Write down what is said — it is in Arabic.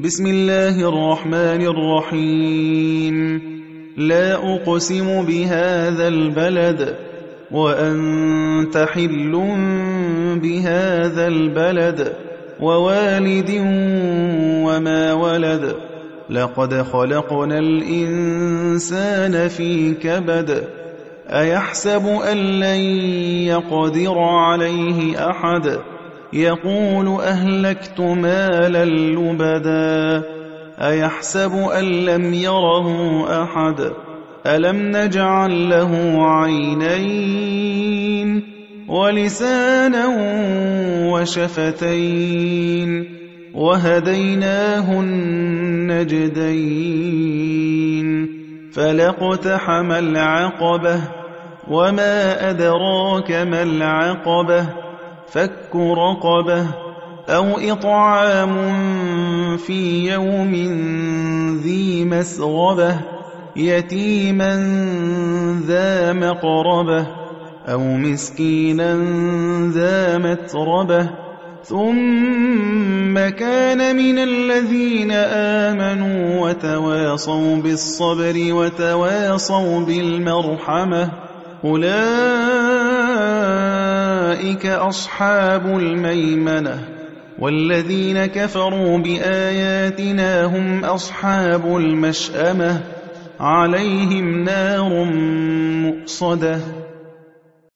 بسم الله الرحمن الرحيم لا أقسم بهذا البلد وأنت حل بهذا البلد ووالد وما ولد لقد خلقنا الإنسان في كبد أيحسب أن لن يقدر عليه أحد يقول أهلكت مالا لبدا أيحسب أن لم يره أحد ألم نجعل له عينين ولسانا وشفتين وهديناه النجدين فلاقتحم العقبة وما أدراك ما العقبة فك رقبة أو إطعام في يوم ذي مسغبة يتيما ذا مقربة أو مسكينا ذا متربة ثم كان من الذين آمنوا وتواصوا بالصبر وتواصوا بالمرحمة أولئك أصحاب الميمنة والذين كفروا بآياتنا هم أصحاب المشأمة عليهم نار مؤصدة